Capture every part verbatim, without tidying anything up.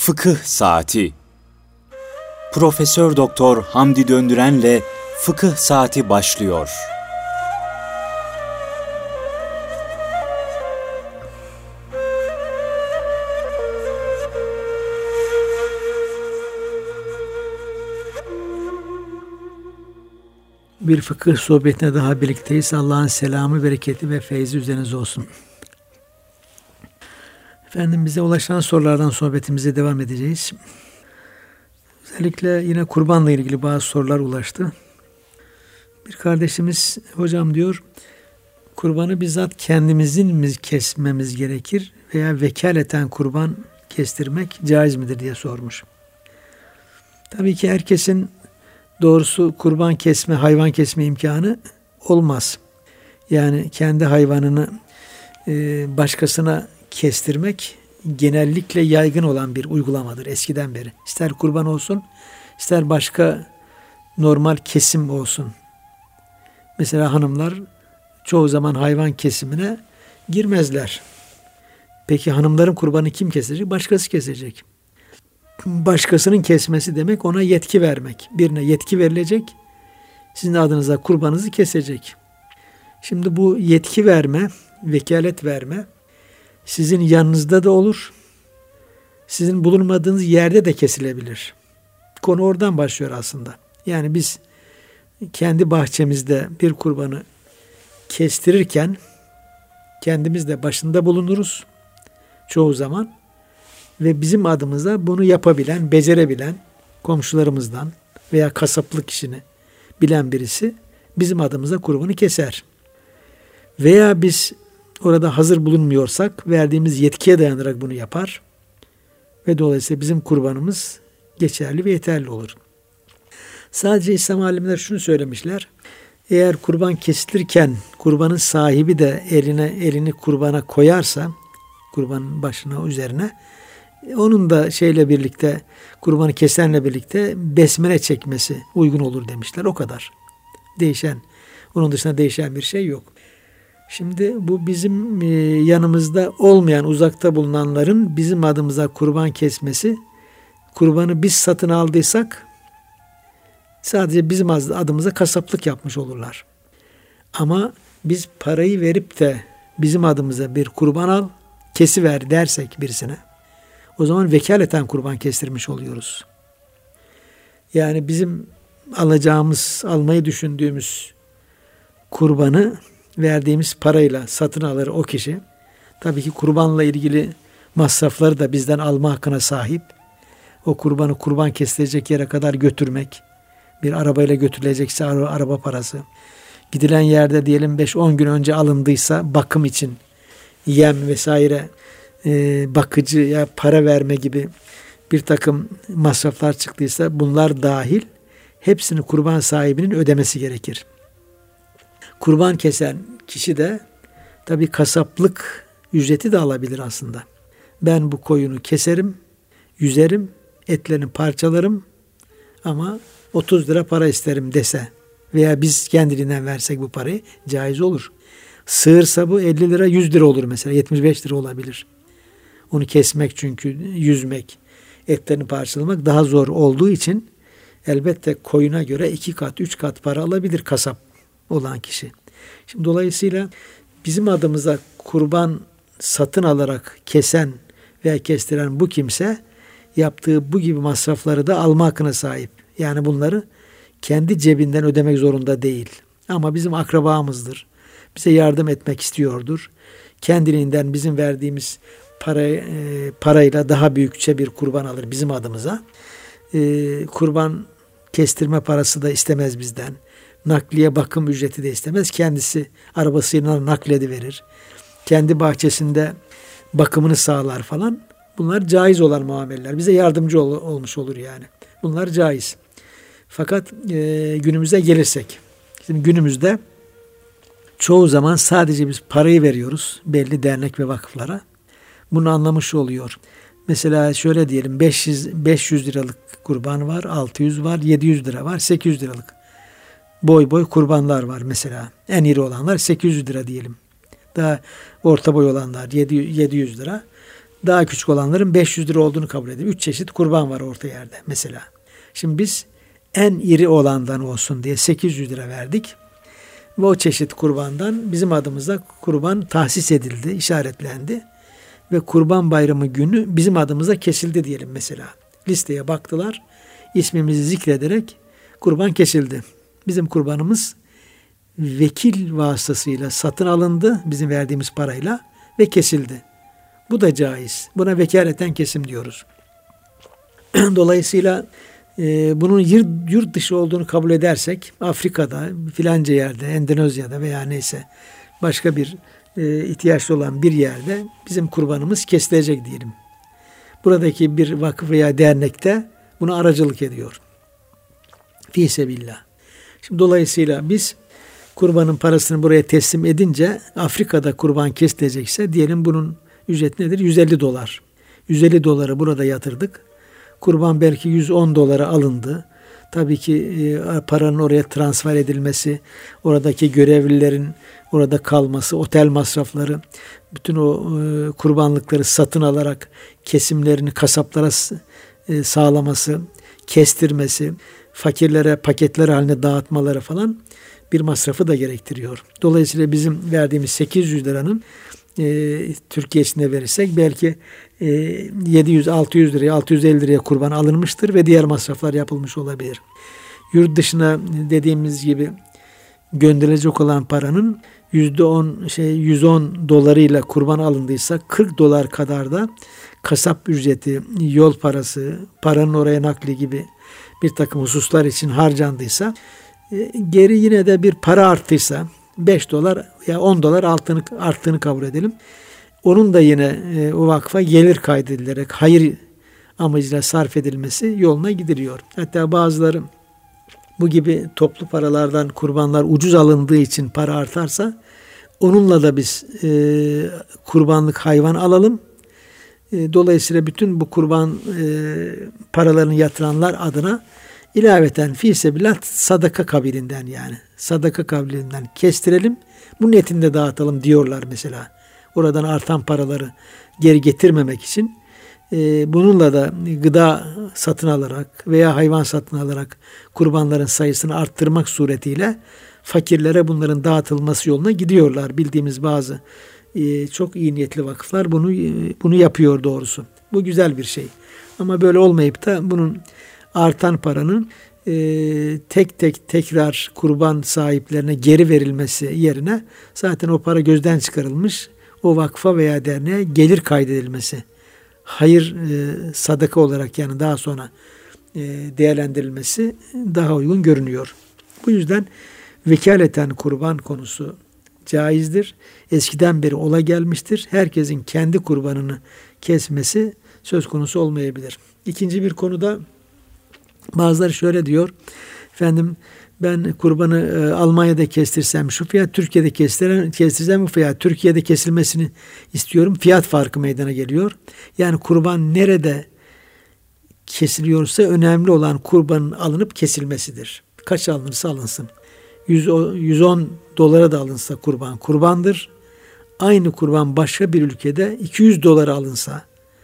Fıkıh Saati. Profesör Doktor Hamdi Döndüren'le Fıkıh Saati başlıyor. Bir fıkıh sohbetine daha birlikteyiz. Allah'ın selamı, bereketi ve feyzi üzerinize olsun. Efendim, bize ulaşan sorulardan sohbetimize devam edeceğiz. Özellikle yine kurbanla ilgili bazı sorular ulaştı. Bir kardeşimiz, hocam diyor, kurbanı bizzat kendimizin mi kesmemiz gerekir veya vekaleten kurban kestirmek caiz midir diye sormuş. Tabii ki herkesin doğrusu kurban kesme, hayvan kesme imkanı olmaz. Yani kendi hayvanını başkasına kestirmek genellikle yaygın olan bir uygulamadır eskiden beri. İster kurban olsun, ister başka normal kesim olsun. Mesela hanımlar çoğu zaman hayvan kesimine girmezler. Peki hanımların kurbanı kim kesecek? Başkası kesecek. Başkasının kesmesi demek ona yetki vermek. Birine yetki verilecek, sizin adınıza kurbanınızı kesecek. Şimdi bu yetki verme, vekalet verme sizin yanınızda da olur, sizin bulunmadığınız yerde de kesilebilir. Konu oradan başlıyor aslında. Yani biz kendi bahçemizde bir kurbanı kestirirken kendimiz de başında bulunuruz çoğu zaman ve bizim adımıza bunu yapabilen, becerebilen komşularımızdan veya kasaplık işini bilen birisi bizim adımıza kurbanı keser. Veya biz orada hazır bulunmuyorsak verdiğimiz yetkiye dayanarak bunu yapar ve dolayısıyla bizim kurbanımız geçerli ve yeterli olur. Sadece İslam alimler şunu söylemişler. Eğer kurban kesilirken kurbanın sahibi de eline elini kurbana koyarsa, kurbanın başına üzerine, onun da şeyle birlikte, kurbanı kesenle birlikte besmele çekmesi uygun olur demişler. O kadar. Değişen, onun dışında değişen bir şey yok. Şimdi bu bizim yanımızda olmayan, uzakta bulunanların bizim adımıza kurban kesmesi, kurbanı biz satın aldıysak sadece bizim adımıza kasaplık yapmış olurlar. Ama biz parayı verip de bizim adımıza bir kurban al, kesiver dersek birisine, o zaman vekaleten kurban kestirmiş oluyoruz. Yani bizim alacağımız, almayı düşündüğümüz kurbanı verdiğimiz parayla satın alır o kişi. Tabii ki kurbanla ilgili masrafları da bizden alma hakkına sahip. O kurbanı kurban kesilecek yere kadar götürmek, bir arabayla götürülecekse araba parası, gidilen yerde diyelim beş on gün önce alındıysa bakım için yem vesaire, e, bakıcıya para verme gibi bir takım masraflar çıktıysa bunlar dahil hepsini kurban sahibinin ödemesi gerekir. Kurban kesen kişi de tabii kasaplık ücreti de alabilir aslında. Ben bu koyunu keserim, yüzerim, etlerini parçalarım ama otuz lira para isterim dese veya biz kendiliğinden versek bu parayı caiz olur. Sığırsa bu elli lira yüz lira olur mesela, yetmiş beş lira olabilir. Onu kesmek, çünkü yüzmek, etlerini parçalamak daha zor olduğu için elbette koyuna göre iki kat, üç kat para alabilir kasap olan kişi. Şimdi dolayısıyla bizim adımıza kurban satın alarak kesen veya kestiren bu kimse yaptığı bu gibi masrafları da alma hakkına sahip. Yani bunları kendi cebinden ödemek zorunda değil. Ama bizim akrabamızdır. Bize yardım etmek istiyordur. Kendiliğinden bizim verdiğimiz para, e, parayla daha büyükçe bir kurban alır bizim adımıza. E, kurban kestirme parası da istemez bizden. Nakliye bakım ücreti de istemez. Kendisi arabasıyla naklediverir. Kendi bahçesinde bakımını sağlar falan. Bunlar caiz olan muameleler. Bize yardımcı ol, olmuş olur yani. Bunlar caiz. Fakat e, günümüze gelirsek. Şimdi günümüzde çoğu zaman sadece biz parayı veriyoruz belli dernek ve vakıflara. Bunu anlamış oluyor. Mesela şöyle diyelim, beş yüz, beş yüz liralık kurban var, altı yüz var, yedi yüz lira var, sekiz yüz liralık. Boy boy kurbanlar var mesela. En iri olanlar sekiz yüz lira diyelim. Daha orta boy olanlar yedi yüz lira. Daha küçük olanların beş yüz lira olduğunu kabul edelim. Üç çeşit kurban var orta yerde mesela. Şimdi biz en iri olandan olsun diye sekiz yüz lira verdik. Ve o çeşit kurbandan bizim adımıza kurban tahsis edildi, işaretlendi. Ve Kurban Bayramı günü bizim adımıza kesildi diyelim mesela. Listeye baktılar, ismimizi zikrederek kurban kesildi. Bizim kurbanımız vekil vasıtasıyla satın alındı, bizim verdiğimiz parayla ve kesildi. Bu da caiz. Buna vekaleten kesim diyoruz. Dolayısıyla e, bunun yurt, yurt dışı olduğunu kabul edersek, Afrika'da, filanca yerde, Endonezya'da veya neyse başka bir e, ihtiyaçlı olan bir yerde bizim kurbanımız kesilecek diyelim. Buradaki bir vakıf veya dernekte buna aracılık ediyor. Fî sebillah. Şimdi dolayısıyla biz kurbanın parasını buraya teslim edince Afrika'da kurban kesilecekse diyelim bunun ücret nedir? yüz elli dolar. yüz elli doları burada yatırdık. Kurban belki yüz on dolara alındı. Tabii ki e, paranın oraya transfer edilmesi, oradaki görevlilerin orada kalması, otel masrafları, bütün o e, kurbanlıkları satın alarak kesimlerini kasaplara e, sağlaması, kestirmesi, fakirlere paketler haline dağıtmaları falan bir masrafı da gerektiriyor. Dolayısıyla bizim verdiğimiz sekiz yüz liranın e, Türkiye içinde verirsek belki e, yedi yüz altı yüz liraya, altı yüz elli liraya kurban alınmıştır ve diğer masraflar yapılmış olabilir. Yurt dışına dediğimiz gibi gönderilecek olan paranın yüzde on şey yüz on dolarıyla kurban alındıysa kırk dolar kadar da kasap ücreti, yol parası, paranın oraya nakli gibi bir takım hususlar için harcandıysa e, geri yine de bir para arttıysa beş dolar ya on dolar altını, arttığını kabul edelim. Onun da yine e, o vakfa gelir kaydedilerek hayır amacıyla sarf edilmesi yoluna gidiliyor. Hatta bazıları bu gibi toplu paralardan kurbanlar ucuz alındığı için para artarsa onunla da biz e, kurbanlık hayvan alalım. E, dolayısıyla bütün bu kurban e, paralarını yatıranlar adına ilaveten fîsebillah sadaka kabilinden yani sadaka kabilinden kestirelim. Bunun etini de dağıtalım diyorlar mesela. Oradan artan paraları geri getirmemek için e, bununla da gıda satın alarak veya hayvan satın alarak kurbanların sayısını arttırmak suretiyle fakirlere bunların dağıtılması yoluna gidiyorlar. Bildiğimiz bazı e, çok iyi niyetli vakıflar bunu e, bunu yapıyor doğrusu. Bu güzel bir şey. Ama böyle olmayıp da bunun artan paranın e, tek tek tekrar kurban sahiplerine geri verilmesi yerine zaten o para gözden çıkarılmış, o vakfa veya derneğe gelir kaydedilmesi, hayır e, sadaka olarak yani daha sonra e, değerlendirilmesi daha uygun görünüyor. Bu yüzden vekaleten kurban konusu caizdir. Eskiden beri ola gelmiştir. Herkesin kendi kurbanını kesmesi söz konusu olmayabilir. İkinci bir konuda bazıları şöyle diyor. Efendim ben kurbanı e, Almanya'da kestirsem şu fiyat, Türkiye'de kestirsem, kestirsem bu fiyat, Türkiye'de kesilmesini istiyorum. Fiyat farkı meydana geliyor. Yani kurban nerede kesiliyorsa önemli olan kurbanın alınıp kesilmesidir. Kaç alınırsa alınsın. yüz on dolara da alınsa kurban kurbandır. Aynı kurban başka bir ülkede iki yüz dolara alınsa,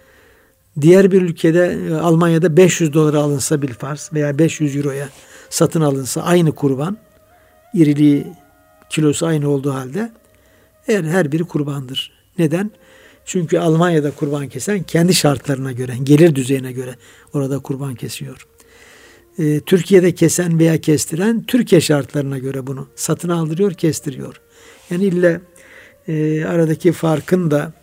diğer bir ülkede Almanya'da beş yüz dolara alınsa bilfarz veya beş yüz euroya satın alınsa aynı kurban, iriliği, kilosu aynı olduğu halde her, her biri kurbandır. Neden? Çünkü Almanya'da kurban kesen kendi şartlarına göre, gelir düzeyine göre orada kurban kesiyor. Ee, Türkiye'de kesen veya kestiren Türkiye şartlarına göre bunu satın aldırıyor, kestiriyor. Yani illa e, aradaki farkın da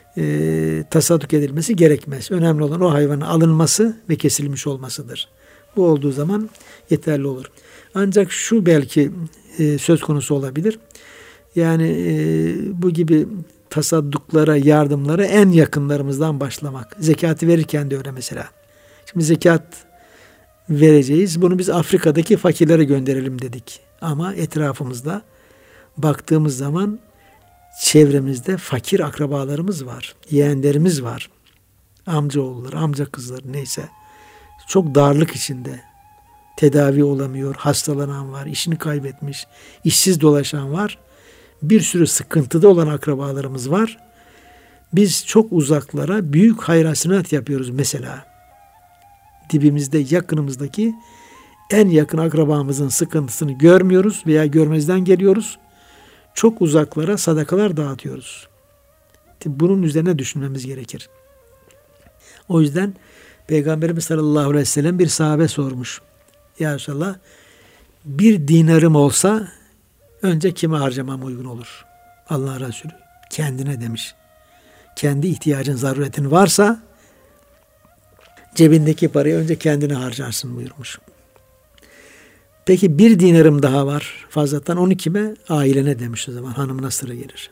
e, tasadduk edilmesi gerekmez. Önemli olan o hayvanın alınması ve kesilmiş olmasıdır. Bu olduğu zaman yeterli olur. Ancak şu belki e, söz konusu olabilir. Yani e, bu gibi tasadduklara, yardımlara en yakınlarımızdan başlamak. Zekatı verirken de öyle mesela. Şimdi zekat vereceğiz. Bunu biz Afrika'daki fakirlere gönderelim dedik. Ama etrafımızda baktığımız zaman çevremizde fakir akrabalarımız var. Yeğenlerimiz var. Amcaoğulları, amca kızları neyse. Çok darlık içinde. Tedavi olamıyor. Hastalanan var. İşini kaybetmiş. İşsiz dolaşan var. Bir sürü sıkıntıda olan akrabalarımız var. Biz çok uzaklara büyük hayır-hasenat yapıyoruz mesela. Dibimizde, yakınımızdaki en yakın akrabamızın sıkıntısını görmüyoruz veya görmezden geliyoruz. Çok uzaklara sadakalar dağıtıyoruz. Bunun üzerine düşünmemiz gerekir. O yüzden Peygamberimiz sallallahu aleyhi ve sellem bir sahabe sormuş. Ya Resulallah, bir dinarım olsa önce kime harcamam uygun olur? Allah Resulü kendine demiş. Kendi ihtiyacın, zaruretin varsa cebindeki parayı önce kendine harcarsın buyurmuş. Peki bir dinarım daha var fazladan, onu kime? Ailene demiş o zaman, hanımına sıra gelir.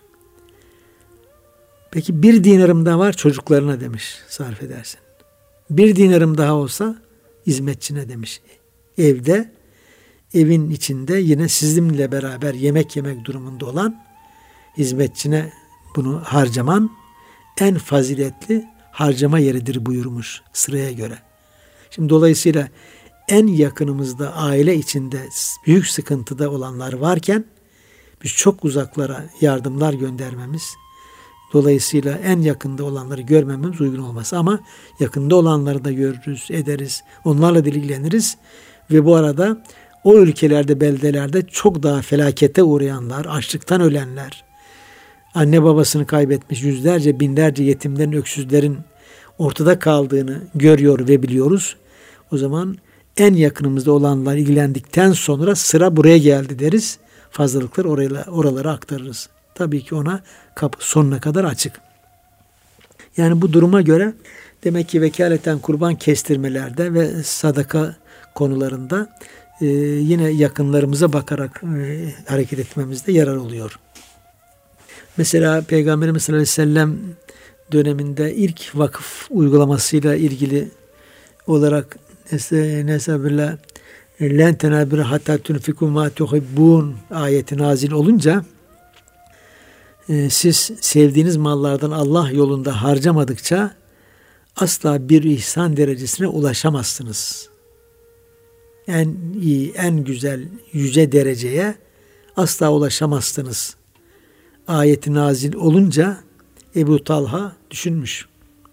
Peki bir dinarım daha var, çocuklarına demiş, sarf edersin. Bir dinarım daha olsa hizmetçine demiş. Evde, evin içinde yine sizinle beraber yemek yemek durumunda olan hizmetçine bunu harcaman en faziletli harcama yeridir buyurmuş sıraya göre. Şimdi dolayısıyla en yakınımızda aile içinde büyük sıkıntıda olanlar varken biz çok uzaklara yardımlar göndermemiz, dolayısıyla en yakında olanları görmememiz uygun olmaz. Ama yakında olanları da görürüz, ederiz, onlarla ilgileniriz ve bu arada o ülkelerde, beldelerde çok daha felakete uğrayanlar, açlıktan ölenler, anne babasını kaybetmiş yüzlerce, binlerce yetimlerin, öksüzlerin ortada kaldığını görüyor ve biliyoruz. O zaman en yakınımızda olanlar ilgilendikten sonra sıra buraya geldi deriz. Fazlalıkları oraya, oralara aktarırız. Tabii ki ona kapı sonuna kadar açık. Yani bu duruma göre demek ki vekaleten kurban kestirmelerde ve sadaka konularında e, yine yakınlarımıza bakarak e, hareket etmemizde yarar oluyor. Mesela Peygamberimiz sallallahu aleyhi ve sellem döneminde ilk vakıf uygulamasıyla ilgili olarak Nesebirle len tenabire hatta tunfiku ma tuhibbun ayeti nazil olunca e, siz sevdiğiniz mallardan Allah yolunda harcamadıkça asla bir ihsan derecesine ulaşamazsınız. En iyi, en güzel, yüce dereceye asla ulaşamazsınız. Ayeti nazil olunca Ebu Talha düşünmüş.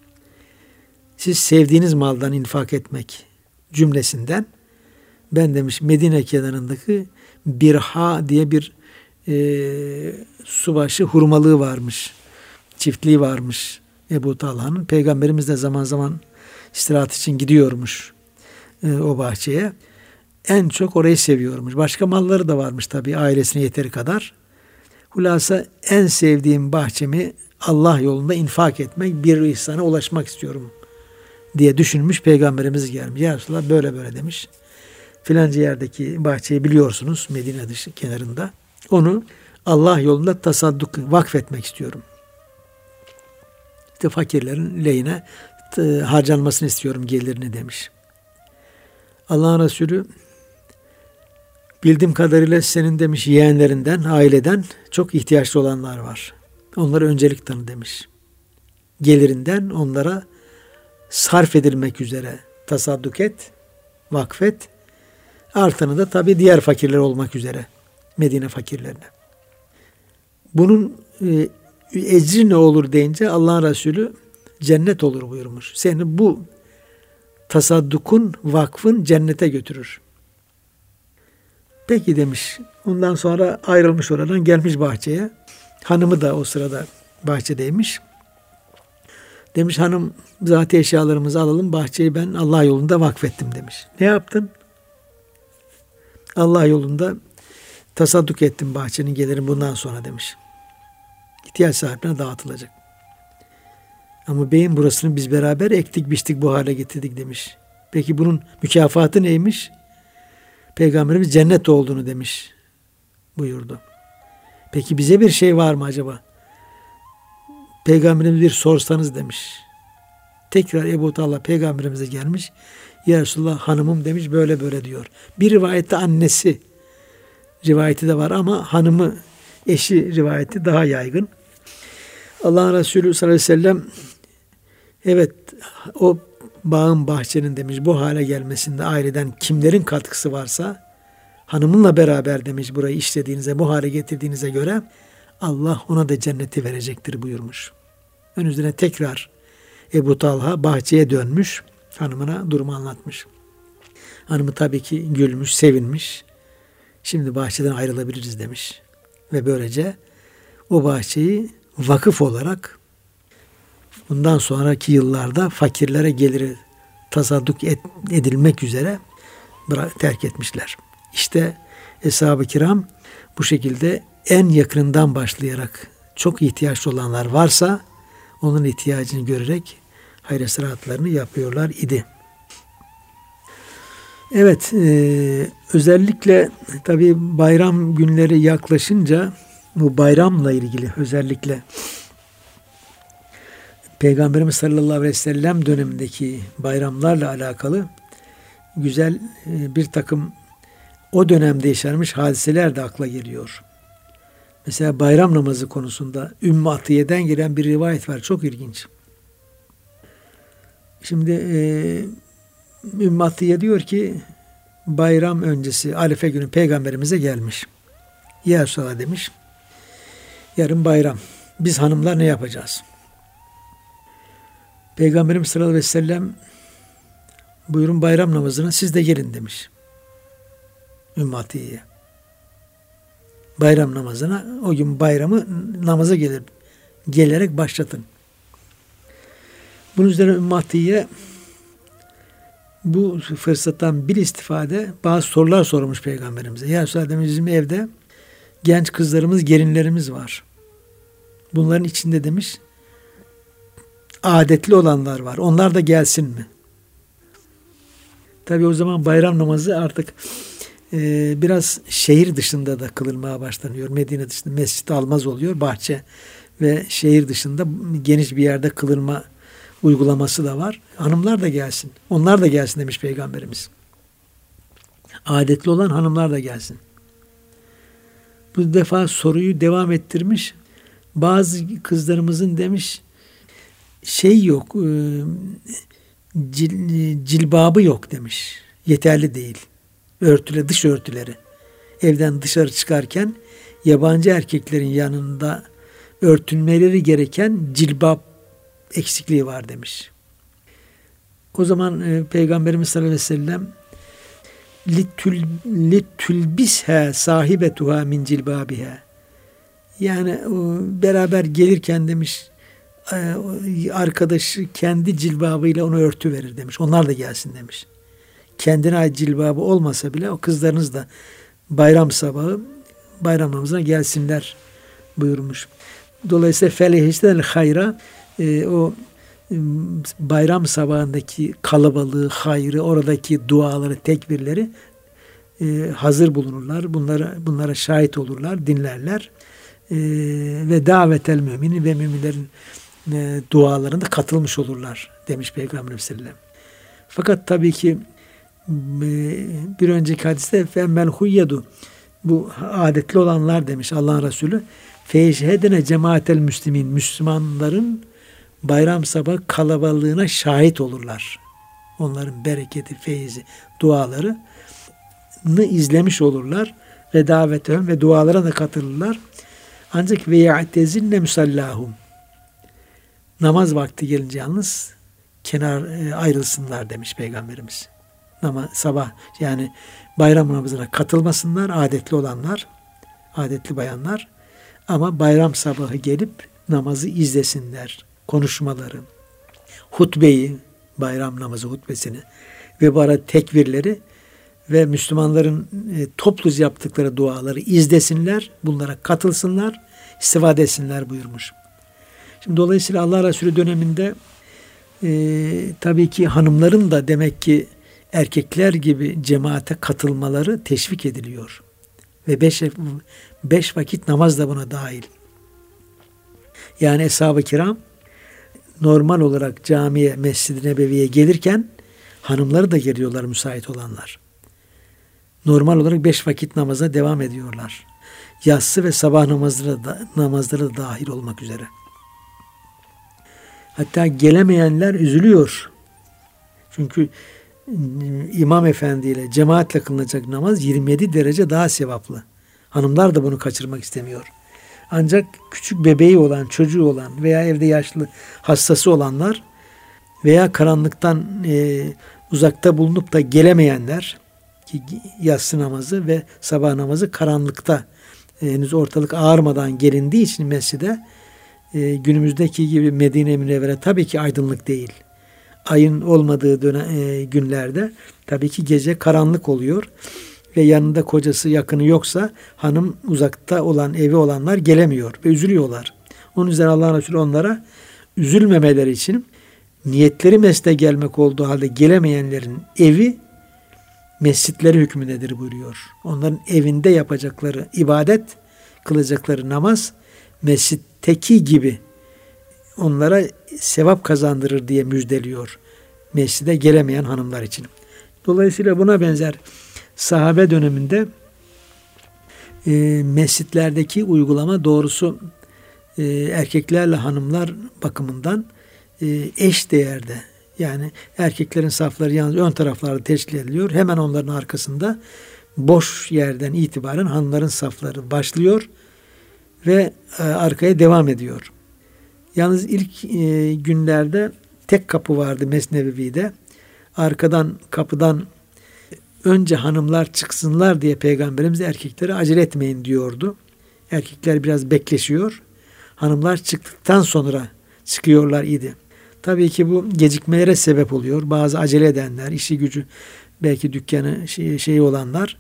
Siz sevdiğiniz maldan infak etmek cümlesinden ben demiş Medine kenarındaki Birha diye bir e, subaşı hurmalığı varmış. Çiftliği varmış Ebu Talha'nın. Peygamberimiz de zaman zaman istirahat için gidiyormuş e, o bahçeye. En çok orayı seviyormuş. Başka malları da varmış tabii ailesine yeteri kadar. Hulasa en sevdiğim bahçemi Allah yolunda infak etmek, bir ihsana ulaşmak istiyorum diye düşünmüş, Peygamberimiz gelmiş. Ya Resulallah böyle böyle demiş. Filanca yerdeki bahçeyi biliyorsunuz, Medine dışı kenarında. Onu Allah yolunda tasadduk, vakfetmek istiyorum. İşte fakirlerin lehine harcanmasını istiyorum gelirini demiş. Allah'ın Resulü bildiğim kadarıyla senin demiş yeğenlerinden, aileden çok ihtiyaçlı olanlar var. Onlara öncelik tanı demiş. Gelirinden onlara sarf edilmek üzere tasadduk et, vakfet. Artanı da tabii diğer fakirler olmak üzere. Medine fakirlerine. Bunun e, ecri ne olur deyince Allah'ın Resulü cennet olur buyurmuş. Seni bu tasaddukun, vakfın cennete götürür. Peki demiş. Ondan sonra ayrılmış oradan gelmiş bahçeye. Hanımı da o sırada bahçedeymiş. Demiş hanım zat-ı eşyalarımızı alalım, bahçeyi ben Allah yolunda vakfettim demiş. Ne yaptın? Allah yolunda tasadduk ettim bahçenin gelirim bundan sonra demiş. İhtiyaç sahibine dağıtılacak. Ama beyim burasını biz beraber ektik biçtik bu hale getirdik demiş. Peki bunun mükafatı neymiş? Peygamberimiz cennet olduğunu demiş buyurdu. Peki bize bir şey var mı acaba? Peygamberimiz bir sorsanız demiş. Tekrar Ebu Talha Peygamberimize gelmiş. Ya Resulallah hanımım demiş böyle böyle diyor. Bir rivayette annesi rivayeti de var ama hanımı eşi rivayeti daha yaygın. Allah'ın Resulü sallallahu aleyhi ve sellem evet o bağın bahçenin demiş bu hale gelmesinde aileden kimlerin katkısı varsa hanımınla beraber demiş burayı işlediğinize bu hale getirdiğinize göre Allah ona da cenneti verecektir buyurmuş. Ön üzerine tekrar Ebu Talha bahçeye dönmüş. Hanımına durumu anlatmış. Hanımı tabii ki gülmüş, sevinmiş. Şimdi bahçeden ayrılabiliriz demiş. Ve böylece o bahçeyi vakıf olarak bundan sonraki yıllarda fakirlere geliri tasadduk et, edilmek üzere terk etmişler. İşte Eshab-ı Kiram bu şekilde en yakından başlayarak çok ihtiyaçlı olanlar varsa onun ihtiyacını görerek hayır sıratlarını yapıyorlar idi. Evet, e, özellikle tabii bayram günleri yaklaşınca bu bayramla ilgili özellikle Peygamberimiz sallallahu aleyhi ve sellem dönemindeki bayramlarla alakalı güzel e, bir takım o dönemde yaşanmış hadiseler de akla geliyor. Mesela bayram namazı konusunda Ümmü Atiye'den gelen bir rivayet var. Çok ilginç. Şimdi e, Ümmü Atiye diyor ki bayram öncesi Arife günü Peygamberimize gelmiş. Ya Resulallah demiş. Yarın bayram. Biz hanımlar ne yapacağız? Peygamberimiz sallallahu aleyhi ve sellem buyurun bayram namazına siz de gelin demiş. Ümmü Atiye'ye. Bayram namazına o gün bayramı namaza gelir. Gelerek başlatın. Bunun üzerine Ümmü Atiye bu fırsattan bir istifade bazı sorular sormuş Peygamberimize. Ya Resulallah demiş bizim evde genç kızlarımız, gelinlerimiz var. Bunların içinde demiş adetli olanlar var. Onlar da gelsin mi? Tabii o zaman bayram namazı artık e, biraz şehir dışında da kılınmaya başlanıyor. Medine dışında mescid almaz oluyor. Bahçe ve şehir dışında geniş bir yerde kılınma uygulaması da var. Hanımlar da gelsin. Onlar da gelsin demiş Peygamberimiz. Adetli olan hanımlar da gelsin. Bu defa soruyu devam ettirmiş. Bazı kızlarımızın demiş şey yok, cil, cilbabı yok demiş. Yeterli değil. Örtüle, dış örtüleri. Evden dışarı çıkarken yabancı erkeklerin yanında örtünmeleri gereken cilbap eksikliği var demiş. O zaman e, Peygamberimiz sallallahu aleyhi ve sellem litül litülbisha sahibetuha min cilbabiha. Yani o, beraber gelirken demiş e, arkadaşı kendi cilbabıyla onu örtü verir demiş. Onlar da gelsin demiş. Kendine ait cilbabı olmasa bile o kızlarınız da bayram sabahı bayram namazına gelsinler buyurmuş. Dolayısıyla felihişten hayra e, o e, bayram sabahındaki kalabalığı, hayrı, oradaki duaları, tekbirleri e, hazır bulunurlar. Bunlara bunlara şahit olurlar, dinlerler. E, ve davetel müminin ve müminlerin e, dualarında katılmış olurlar demiş Peygamber sallallahu aleyhi ve sellem. Fakat tabii ki bir önceki hadiste femmel huyyedu bu adetli olanlar demiş Allah'ın Resulü feyşhedene cemaatel müslimin Müslümanların bayram sabahı kalabalığına şahit olurlar. Onların bereketi, feyzi, dualarını izlemiş olurlar ve davetehum ve dualara da katılırlar. Ancak ve ya'tezinne musallahum namaz vakti gelince yalnız kenar ayrılsınlar demiş Peygamberimiz. Ama sabah yani bayram namazına katılmasınlar adetli olanlar, adetli bayanlar ama bayram sabahı gelip namazı izlesinler. Konuşmaları, hutbeyi, bayram namazı hutbesini ve bu arada tekbirleri ve Müslümanların e, topluca yaptıkları duaları izlesinler, bunlara katılsınlar, istifade etsinler buyurmuş. Şimdi dolayısıyla Allah Resulü döneminde e, tabii ki hanımların da demek ki erkekler gibi cemaate katılmaları teşvik ediliyor. Ve beş, beş vakit namaz da buna dahil. Yani Eshab-ı Kiram normal olarak camiye, Mescid-i Nebevi'ye gelirken hanımları da geliyorlar müsait olanlar. Normal olarak beş vakit namaza devam ediyorlar. Yatsı ve sabah namazları da, namazları da dahil olmak üzere. Hatta gelemeyenler üzülüyor. Çünkü İmam Efendi ile cemaatle kılınacak namaz yirmi yedi derece daha sevaplı. Hanımlar da bunu kaçırmak istemiyor. Ancak küçük bebeği olan, çocuğu olan veya evde yaşlı hastası olanlar veya karanlıktan e, uzakta bulunup da gelemeyenler, ki yatsı namazı ve sabah namazı karanlıkta e, henüz ortalık ağarmadan gelindiği için mescide, e, günümüzdeki gibi Medine-i Münevvere tabii ki aydınlık değil. Ayın olmadığı dönem, e, günlerde tabii ki gece karanlık oluyor ve yanında kocası, yakını yoksa hanım, uzakta olan, evi olanlar gelemiyor ve üzülüyorlar. Onun üzerine Allah Resulü onlara üzülmemeleri için niyetleri mescide gelmek olduğu halde gelemeyenlerin evi mescitleri hükmündedir buyuruyor. Onların evinde yapacakları ibadet, kılacakları namaz mescitteki gibi onlara sevap kazandırır diye müjdeliyor mescide gelemeyen hanımlar için. Dolayısıyla buna benzer sahabe döneminde e, mescitlerdeki uygulama doğrusu e, erkeklerle hanımlar bakımından e, eş değerde. Yani erkeklerin safları yalnız ön taraflarda teşkil ediliyor. Hemen onların arkasında boş yerden itibaren hanımların safları başlıyor ve e, arkaya devam ediyor. Yalnız ilk e, günlerde tek kapı vardı Mescid-i Nebevi'de. Arkadan, kapıdan önce hanımlar çıksınlar diye Peygamberimiz erkeklere acele etmeyin diyordu. Erkekler biraz bekleşiyor. Hanımlar çıktıktan sonra çıkıyorlar idi. Tabii ki bu gecikmelere sebep oluyor. Bazı acele edenler, işi gücü, belki dükkanı şey, şeyi olanlar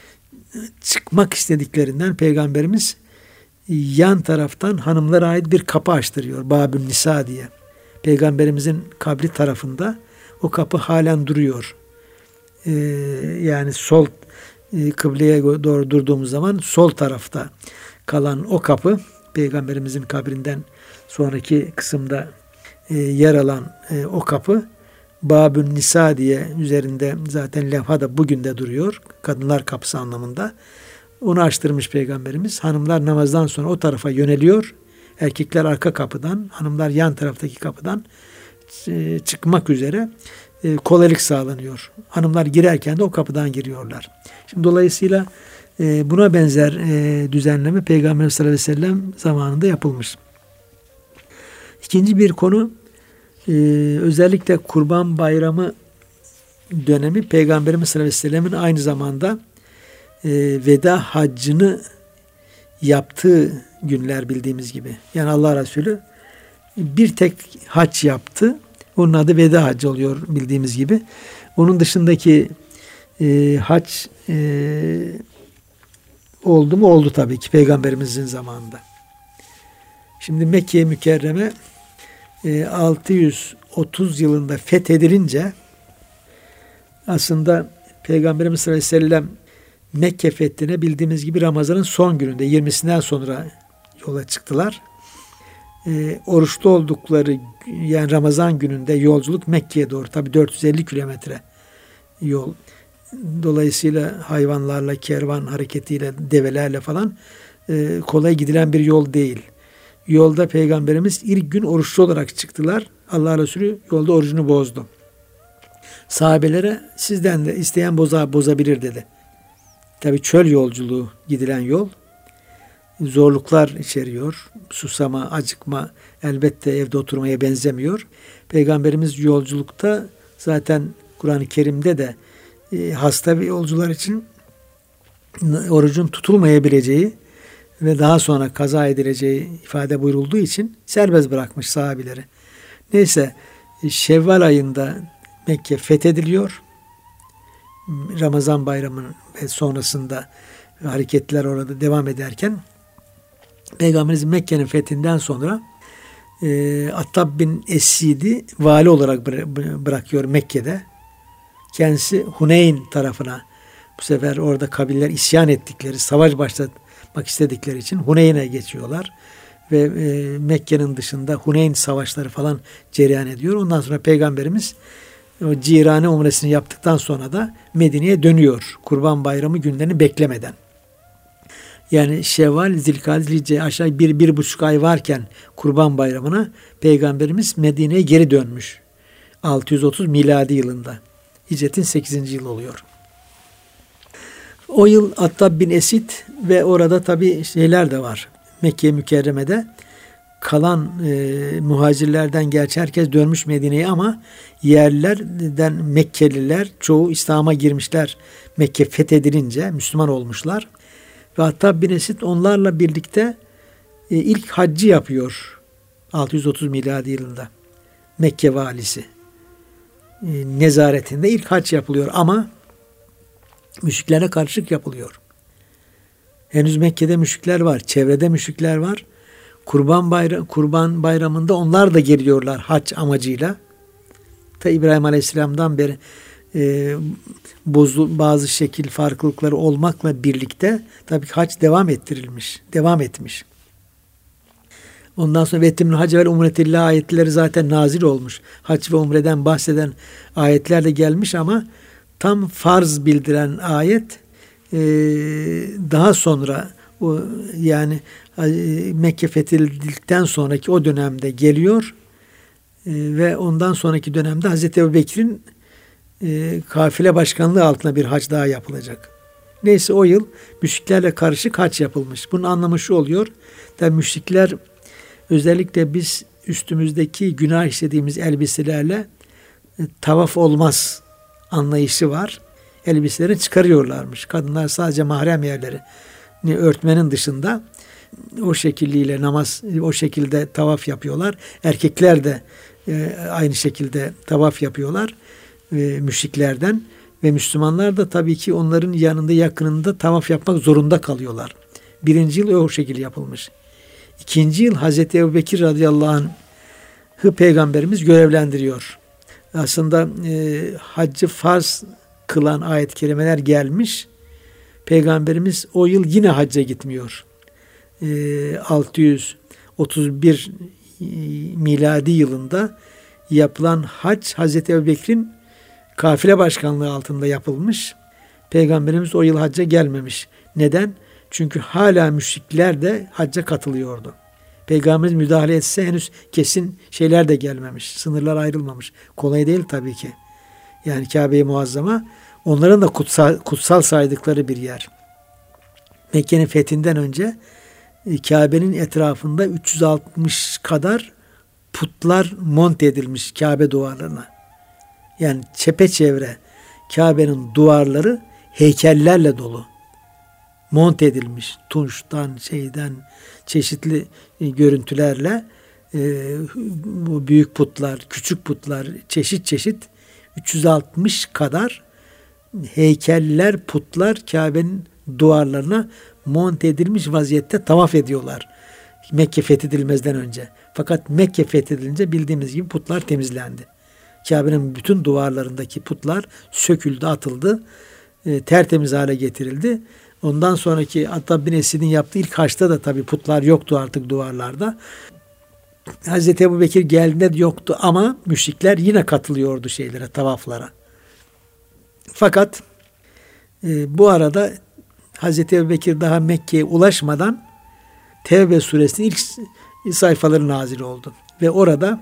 çıkmak istediklerinden Peygamberimiz yan taraftan hanımlara ait bir kapı açtırıyor. Babün Nisa diye. Peygamberimizin kabri tarafında o kapı halen duruyor. Ee, yani sol e, kıbleye doğru durduğumuz zaman sol tarafta kalan o kapı, Peygamberimizin kabrinden sonraki kısımda e, yer alan e, o kapı Babün Nisa diye üzerinde zaten levha da bugün de duruyor. Kadınlar kapısı anlamında. Onu açtırmış Peygamberimiz. Hanımlar namazdan sonra o tarafa yöneliyor. Erkekler arka kapıdan, hanımlar yan taraftaki kapıdan e, çıkmak üzere e, kolaylık sağlanıyor. Hanımlar girerken de o kapıdan giriyorlar. Şimdi dolayısıyla e, buna benzer e, düzenleme Peygamber sallallahu aleyhi ve sellem zamanında yapılmış. İkinci bir konu, e, özellikle Kurban Bayramı dönemi Peygamberimiz sallallahu aleyhi ve sellemin aynı zamanda e, veda haccını yaptığı günler bildiğimiz gibi. Yani Allah Resulü bir tek hac yaptı. Onun adı veda haccı oluyor bildiğimiz gibi. Onun dışındaki e, hac e, oldu mu? Oldu tabii ki Peygamberimizin zamanında. Şimdi Mekke-i Mükerreme e, altı yüz otuz yılında fethedilince aslında Peygamberimiz sallallahu aleyhi ve sellem Mekke fethine bildiğimiz gibi Ramazan'ın son gününde yirmisinden sonra yola çıktılar. E, oruçlu oldukları yani Ramazan gününde yolculuk Mekke'ye doğru. Tabi dört yüz elli kilometre yol. Dolayısıyla hayvanlarla, kervan hareketiyle, develerle falan e, kolay gidilen bir yol değil. Yolda Peygamberimiz ilk gün oruçlu olarak çıktılar. Allah Resulü yolda orucunu bozdu. Sahabelere sizden de isteyen boza, bozabilir dedi. Tabii çöl yolculuğu gidilen yol zorluklar içeriyor. Susama, acıkma elbette evde oturmaya benzemiyor. Peygamberimiz yolculukta zaten Kur'an-ı Kerim'de de e, hasta ve yolcular için orucun tutulmayabileceği ve daha sonra kaza edileceği ifade buyurulduğu için serbest bırakmış sahabileri. Neyse Şevval ayında Mekke fethediliyor. Ramazan bayramının ve sonrasında hareketler orada devam ederken Peygamberimiz Mekke'nin fethinden sonra e, Attab bin Esid'i vali olarak bırakıyor Mekke'de. Kendisi Huneyn tarafına, bu sefer orada kabileler isyan ettikleri, savaş başlatmak istedikleri için Huneyn'e geçiyorlar. Ve e, Mekke'nin dışında Huneyn savaşları falan cereyan ediyor. Ondan sonra Peygamberimiz o Cirane umresini yaptıktan sonra da Medine'ye dönüyor. Kurban Bayramı günlerini beklemeden. Yani Şevval, Zilkade, Zilhicce aşağı bir, bir buçuk ay varken Kurban Bayramı'na Peygamberimiz Medine'ye geri dönmüş. altı yüz otuz miladi yılında. Hicretin sekizinci yılı oluyor. O yıl Attab bin Esid ve orada tabii şeyler de var. Mekke-i Mükerreme'de kalan e, muhacirlerden gerçi herkes dönmüş Medine'ye ama yerlilerden Mekkeliler çoğu İslam'a girmişler. Mekke fethedilince Müslüman olmuşlar. Ve hatta bin Esid onlarla birlikte e, ilk haccı yapıyor. altı yüz otuz miladi yılında. Mekke valisi e, nezaretinde ilk hac yapılıyor ama müşriklere karşılık yapılıyor. Henüz Mekke'de müşrikler var, çevrede müşrikler var. Kurban bayram Kurban Bayramı'nda onlar da geliyorlar hac amacıyla. Ta İbrahim Aleyhisselam'dan beri e, bozu, bazı şekil farklılıkları olmakla birlikte tabii ki hac devam ettirilmiş, devam etmiş. Ondan sonra Vettimül Hac ve Umretillah ayetleri zaten nazil olmuş. Hac ve umreden bahseden ayetler de gelmiş ama tam farz bildiren ayet e, daha sonra o yani Mekke fethedildikten sonraki o dönemde geliyor e, ve ondan sonraki dönemde Hazreti Ebubekir'in e, kafile başkanlığı altında bir hac daha yapılacak. Neyse o yıl müşriklerle karışık hac yapılmış. Bunun anlamı şu oluyor. Tabii müşrikler özellikle biz üstümüzdeki günah işlediğimiz elbiselerle e, tavaf olmaz anlayışı var. Elbiselerini çıkarıyorlarmış. Kadınlar sadece mahrem yerleri örtmenin dışında o şekilliyle namaz, o şekilde tavaf yapıyorlar. Erkekler de e, aynı şekilde tavaf yapıyorlar e, müşriklerden ve Müslümanlar da tabii ki onların yanında yakınında tavaf yapmak zorunda kalıyorlar. Birinci yıl o şekilde yapılmış. İkinci yıl Hazreti Ebubekir radıyallahu anh'ı Peygamberimiz görevlendiriyor. Aslında e, haccı farz kılan ayet-i kerimeler gelmiş. Peygamberimiz o yıl yine hacca gitmiyor. E, altı yüz otuz bir miladi yılında yapılan hac Hazreti Ebubekir'in kafile başkanlığı altında yapılmış. Peygamberimiz o yıl hacca gelmemiş. Neden? Çünkü hala müşrikler de hacca katılıyordu. Peygamberimiz müdahale etse henüz kesin şeyler de gelmemiş. Sınırlar ayrılmamış. Kolay değil tabii ki. Yani Kabe-i Muazzama onların da kutsal, kutsal saydıkları bir yer. Mekke'nin fethinden önce Kabe'nin etrafında üç yüz altmış kadar putlar monte edilmiş Kabe duvarlarına. Yani çepeçevre Kabe'nin duvarları heykellerle dolu. Monte edilmiş. Tunçtan, şeyden, çeşitli görüntülerle e, bu büyük putlar, küçük putlar, çeşit çeşit üç yüz altmış kadar heykeller, putlar Kabe'nin duvarlarına monte edilmiş vaziyette tavaf ediyorlar. Mekke fethedilmezden önce. Fakat Mekke fethedilince bildiğimiz gibi putlar temizlendi. Kabe'nin bütün duvarlarındaki putlar söküldü, atıldı. E, tertemiz hale getirildi. Ondan sonraki Attab bin Esid'in yaptığı ilk haçta da tabii putlar yoktu artık duvarlarda. Hazreti Ebubekir geldiğinde yoktu ama müşrikler yine katılıyordu şeylere, tavaflara. Fakat e, bu arada Hazreti Ebubekir daha Mekke'ye ulaşmadan Tevbe suresinin ilk sayfaları nazil oldu. Ve orada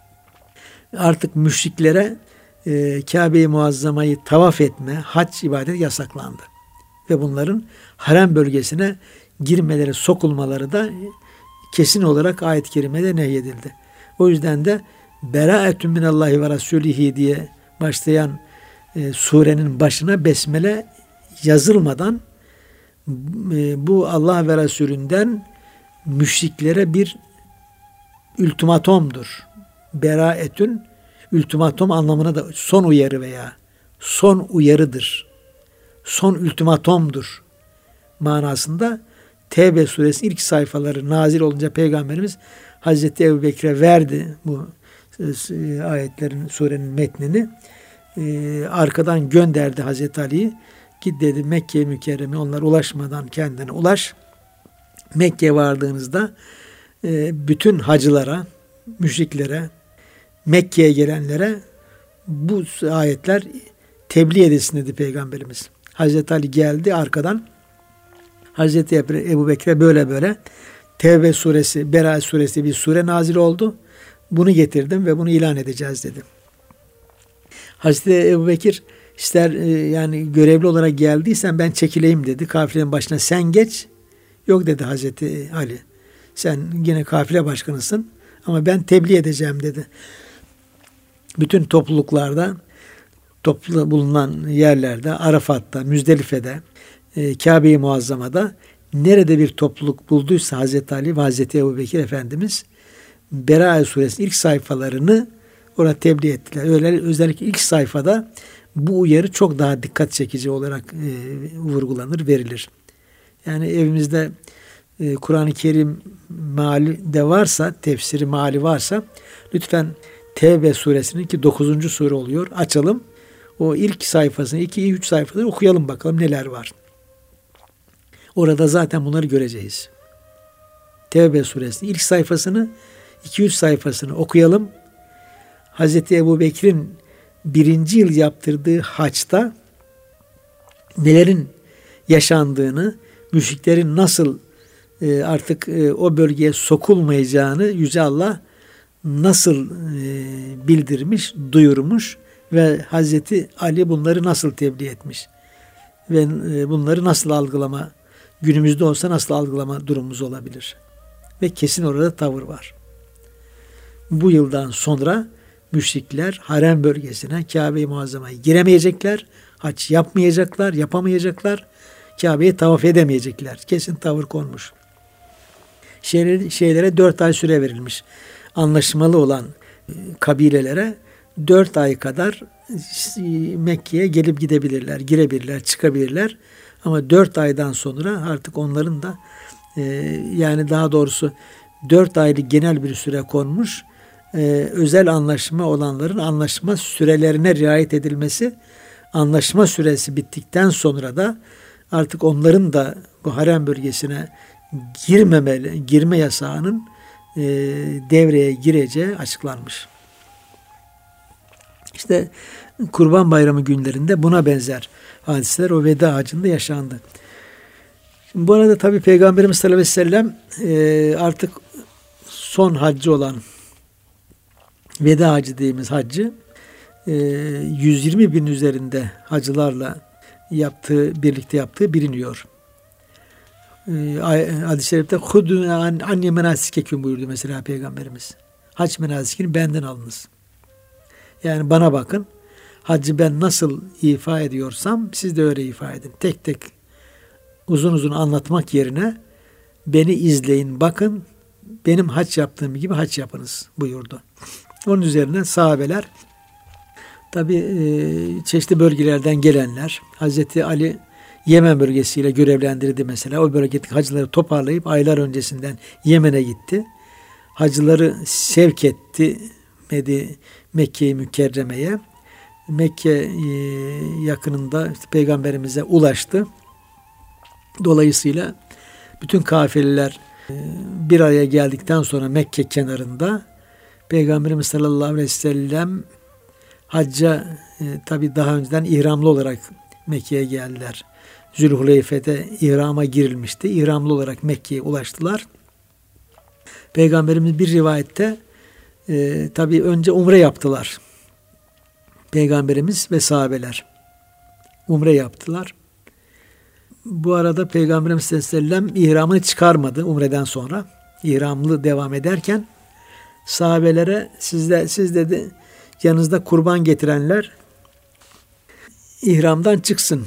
artık müşriklere e, Kabe-i Muazzama'yı tavaf etme, hac ibadeti yasaklandı. Ve bunların harem bölgesine girmeleri, sokulmaları da kesin olarak ayet-i kerimede nehyedildi. O yüzden de Beraetun minallahi ve rasulihi diye başlayan e, surenin başına besmele yazılmadan e, bu Allah ve Resulünden müşriklere bir ultimatomdur. Beraetun ultimatom anlamına da son uyarı veya son uyarıdır. Son ultimatomdur manasında. Tevbe suresi ilk sayfaları nazil olunca Peygamberimiz Hazreti Ebubekir'e verdi bu ayetlerin, surenin metnini. Ee, arkadan gönderdi Hazreti Ali'yi. Git dedi Mekke-i Mükerreme, onlar ulaşmadan kendine ulaş. Mekke'ye vardığınızda e, bütün hacılara, müşriklere, Mekke'ye gelenlere bu ayetler tebliğ edilsin dedi Peygamberimiz. Hazreti Ali geldi arkadan. Hazreti Ebubekir'e böyle böyle Tevbe suresi, Bera suresi bir sure nazil oldu. Bunu getirdim ve bunu ilan edeceğiz dedi. Hazreti Ebubekir ister yani görevli olarak geldiysen ben çekileyim dedi. Kafilenin başına sen geç. Yok dedi Hazreti Ali. Sen yine kafile başkanısın ama ben tebliğ edeceğim dedi. Bütün topluluklarda, toplu bulunan yerlerde, Arafat'ta, Müzdelife'de, e, Kabe-i Muazzama'da nerede bir topluluk bulduysa Hazreti Ali ve Hazreti Ebubekir Efendimiz Berae suresinin ilk sayfalarını orada tebliğ ettiler. Öyle, özellikle ilk sayfada bu uyarı çok daha dikkat çekici olarak e, vurgulanır, verilir. Yani evimizde e, Kur'an-ı Kerim meali de varsa, tefsiri meali varsa lütfen Tevbe suresinin ki dokuzuncu sure oluyor. Açalım. O ilk sayfasını, iki üç sayfaları okuyalım bakalım neler var. Orada zaten bunları göreceğiz. Tevbe suresinin ilk sayfasını, iki üç sayfasını okuyalım. Hazreti Ebubekir'in birinci yıl yaptırdığı haçta nelerin yaşandığını, müşriklerin nasıl e, artık e, o bölgeye sokulmayacağını Yüce Allah nasıl e, bildirmiş, duyurmuş ve Hazreti Ali bunları nasıl tebliğ etmiş ve e, bunları nasıl algılama, günümüzde olsa nasıl algılama durumumuz olabilir. Ve kesin orada tavır var. Bu yıldan sonra müşrikler harem bölgesine, Kabe-i Muazzama'ya giremeyecekler, hac yapmayacaklar, yapamayacaklar, Kabe'yi tavaf edemeyecekler. Kesin tavır konmuş. Şeylere, şeylere dört ay süre verilmiş. Anlaşmalı olan kabilelere dört ay kadar Mekke'ye gelip gidebilirler, girebilirler, çıkabilirler. Ama dört aydan sonra artık onların da e, yani daha doğrusu dört aylık genel bir süre konmuş. E, özel anlaşma olanların anlaşma sürelerine riayet edilmesi, anlaşma süresi bittikten sonra da artık onların da bu harem bölgesine girmemeli, girme yasağının e, devreye gireceği açıklanmış. İşte Kurban Bayramı günlerinde buna benzer hadiseler o veda hacında yaşandı. Şimdi bu arada tabii Peygamberimiz sallallahu aleyhi ve sellem e, artık son haccı olan veda hacı dediğimiz haccı e, yüz yirmi bin üzerinde hacılarla yaptığı, birlikte yaptığı biliniyor. E, hadis-i şerifte "Hudu anni menasikeküm" buyurdu mesela Peygamberimiz. Hac menasikini benden alınız. Yani bana bakın. Haccı ben nasıl ifa ediyorsam siz de öyle ifa edin. Tek tek uzun uzun anlatmak yerine beni izleyin, bakın, benim hac yaptığım gibi hac yapınız buyurdu. Onun üzerine sahabeler, tabi e, çeşitli bölgelerden gelenler, Hazreti Ali Yemen bölgesiyle görevlendirdi mesela. O bölgedeki hacıları toparlayıp aylar öncesinden Yemen'e gitti. Hacıları sevk etti Mekke-i Mükerreme'ye. Mekke yakınında işte Peygamberimize ulaştı. Dolayısıyla bütün kafileler bir araya geldikten sonra Mekke kenarında Peygamberimiz sallallahu aleyhi ve sellem hacca e, tabi daha önceden ihramlı olarak Mekke'ye geldiler. Zülhuleyfe'de ihrama girilmişti. İhramlı olarak Mekke'ye ulaştılar. Peygamberimiz bir rivayette e, tabi önce umre yaptılar. Peygamberimiz ve sahabeler umre yaptılar. Bu arada Peygamberimiz sallallahu aleyhi ve sellem ihramını çıkarmadı umreden sonra. İhramlı devam ederken sahabelere siz de, siz dedi yanınızda kurban getirenler ihramdan çıksın.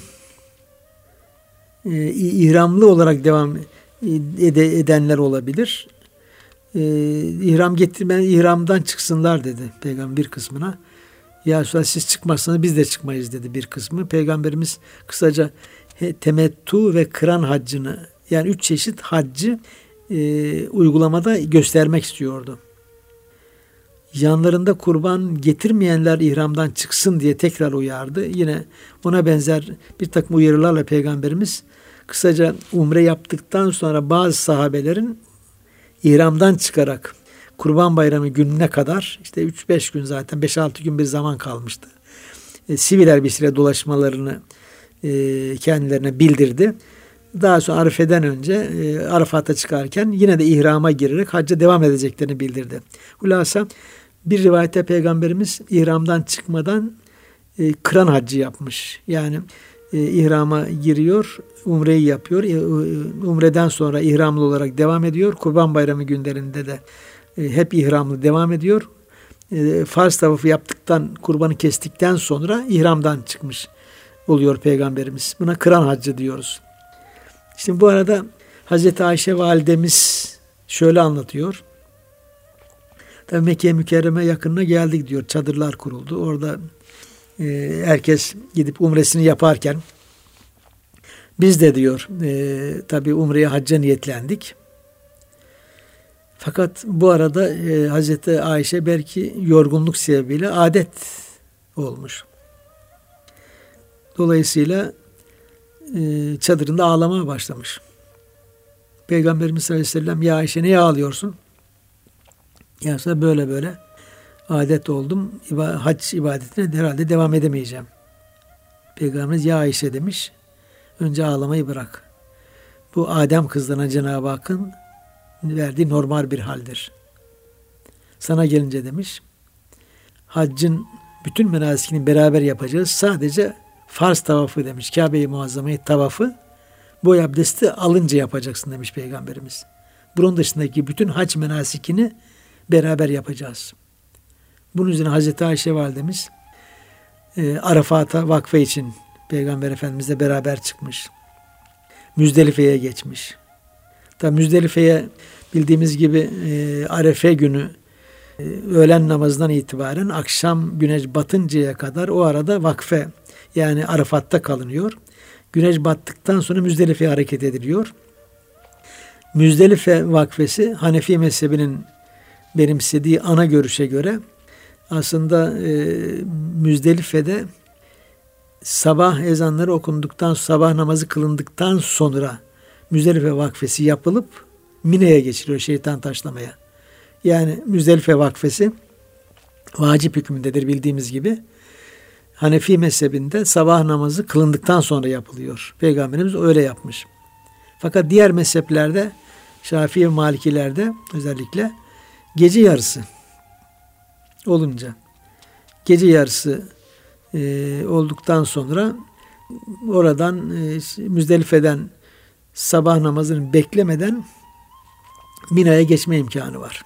Ee, ihramlı olarak devam ed- edenler olabilir. Ee, ihram getirmeyen ihramdan çıksınlar dedi Peygamber bir kısmına. Ya Resulallah siz çıkmazsanız biz de çıkmayız dedi bir kısmı. Peygamberimiz kısaca temettu ve kıran haccını yani üç çeşit haccı e, uygulamada göstermek istiyordu. Yanlarında kurban getirmeyenler ihramdan çıksın diye tekrar uyardı. Yine ona benzer bir takım uyarılarla Peygamberimiz kısaca umre yaptıktan sonra bazı sahabelerin ihramdan çıkarak Kurban Bayramı gününe kadar işte üç beş gün zaten beş altı gün bir zaman kalmıştı. E, sivil elbiseyle dolaşmalarını e, kendilerine bildirdi. Daha sonra Arife'den önce e, Arafat'a çıkarken yine de ihrama girerek hacca devam edeceklerini bildirdi. Hulasa bir rivayette Peygamberimiz ihramdan çıkmadan e, kıran haccı yapmış. Yani e, ihrama giriyor, umreyi yapıyor. E, umreden sonra ihramlı olarak devam ediyor. Kurban Bayramı günlerinde de e, hep ihramlı devam ediyor. E, farz tavafı yaptıktan, kurbanı kestikten sonra ihramdan çıkmış oluyor Peygamberimiz. Buna kıran haccı diyoruz. Şimdi bu arada Hazreti Ayşe validemiz şöyle anlatıyor. Tabii Mekke-i Mükerreme yakınına geldik diyor. Çadırlar kuruldu. Orada e, herkes gidip umresini yaparken biz de diyor e, tabii umreye hacca niyetlendik. Fakat bu arada e, Hazreti Ayşe belki yorgunluk sebebiyle adet olmuş. Dolayısıyla e, çadırında ağlamaya başlamış. Peygamberimiz sallallahu aleyhi ve sellem, ya Ayşe niye ağlıyorsun? Ya sonra böyle böyle adet oldum. Hac ibadetine herhalde devam edemeyeceğim. Peygamberimiz ya Ayşe demiş. Önce ağlamayı bırak. Bu Adem kızlarına Cenab-ı Hakk'ın verdiği normal bir haldir. Sana gelince demiş, haccın bütün menasikini beraber yapacağız. Sadece farz tavafı demiş. Kabe-i Muazzama'yı tavafı boy abdesti alınca yapacaksın demiş Peygamberimiz. Bunun dışındaki bütün hac menasikini beraber yapacağız. Bunun üzerine Hazreti Ayşe validemiz e, Arafat'a vakfe için Peygamber Efendimizle beraber çıkmış. Müzdelife'ye geçmiş. Tabi Müzdelife'ye bildiğimiz gibi e, Arefe günü e, öğlen namazından itibaren akşam güneş batıncaya kadar o arada vakfe, yani Arafat'ta kalınıyor. Güneş battıktan sonra Müzdelife'ye hareket ediliyor. Müzdelife vakfesi Hanefi mezhebinin benimsediği ana görüşe göre aslında e, Müzdelife'de sabah ezanları okunduktan, sabah namazı kılındıktan sonra Müzdelife vakfesi yapılıp Mine'ye geçiliyor şeytan taşlamaya. Yani Müzdelife vakfesi vacip hükmündedir bildiğimiz gibi. Hanefi mezhebinde sabah namazı kılındıktan sonra yapılıyor. Peygamberimiz öyle yapmış. Fakat diğer mezheplerde, Şafii ve Malikilerde özellikle gece yarısı olunca, gece yarısı e, olduktan sonra oradan e, Müzdelife'den sabah namazını beklemeden Mina'ya geçme imkanı var.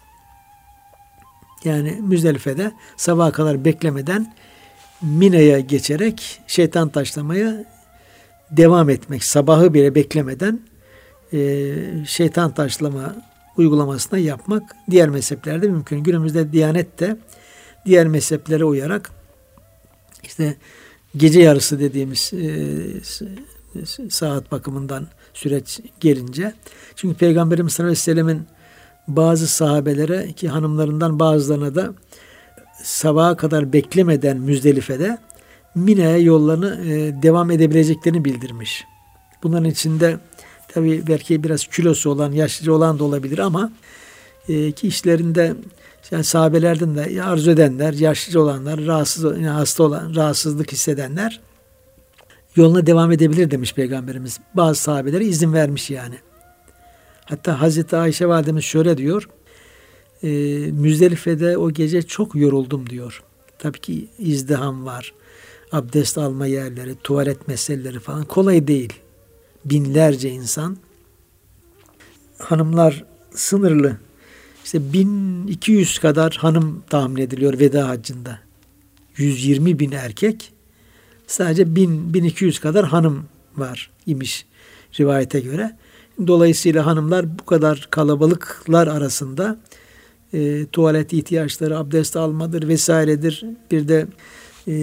Yani Müzdelife'de sabaha kadar beklemeden Mina'ya geçerek şeytan taşlamaya devam etmek, sabahı bile beklemeden e, şeytan taşlama uygulamasına yapmak diğer mezheplerde mümkün. Günümüzde Diyanet de diğer mezheplere uyarak işte gece yarısı dediğimiz e, saat bakımından süreç gelince, çünkü Peygamberimiz sallallahu aleyhi ve sellemin bazı sahabelere, ki hanımlarından bazılarına da sabaha kadar beklemeden Müzdelife'de Mina'ya yollarını e, devam edebileceklerini bildirmiş. Bunların içinde tabii belki biraz kilosu olan, yaşlıca olan da olabilir ama e, ki işlerinde yani sahabelerden de arzu edenler, yaşlıca olanlar, rahatsız, yani hasta olan, rahatsızlık hissedenler yoluna devam edebilir demiş Peygamberimiz. Bazı sahabelere izin vermiş yani. Hatta Hazreti Ayşe validemiz şöyle diyor. E, Müzdelife'de o gece çok yoruldum diyor. Tabii ki izdiham var. Abdest alma yerleri, tuvalet meseleleri falan kolay değil. Binlerce insan. Hanımlar sınırlı. İşte bin iki yüz kadar hanım tahmin ediliyor veda haccında. yüz yirmi bin erkek. Sadece bin bin iki yüz kadar hanım var imiş rivayete göre. Dolayısıyla hanımlar bu kadar kalabalıklar arasında e, tuvalet ihtiyaçları, abdest almadır vesairedir. Bir de e,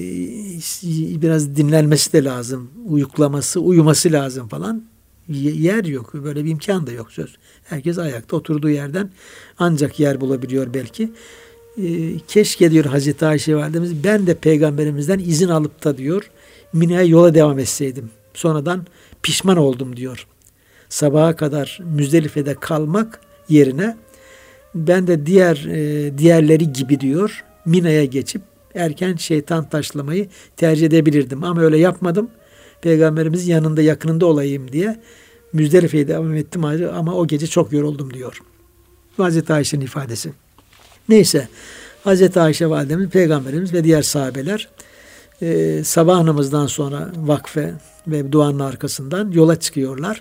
biraz dinlenmesi de lazım. Uyuklaması, uyuması lazım falan. Yer yok. Böyle bir imkan da yok söz. Herkes ayakta oturduğu yerden ancak yer bulabiliyor belki. E, keşke diyor Hazreti Ayşe validemiz, ben de peygamberimizden izin alıp da diyor Mina'ya yola devam etseydim. Sonradan pişman oldum diyor. Sabaha kadar Müzdelife'de kalmak yerine ben de diğer e, diğerleri gibi diyor Mina'ya geçip erken şeytan taşlamayı tercih edebilirdim. Ama öyle yapmadım. Peygamberimizin yanında, yakınında olayım diye Müzdelife'ye devam ettim ama o gece çok yoruldum diyor. Hazreti Ayşe'nin ifadesi. Neyse, Hazreti Ayşe validemiz, Peygamberimiz ve diğer sahabeler e, sabah namazından sonra vakfe ve duanın arkasından yola çıkıyorlar.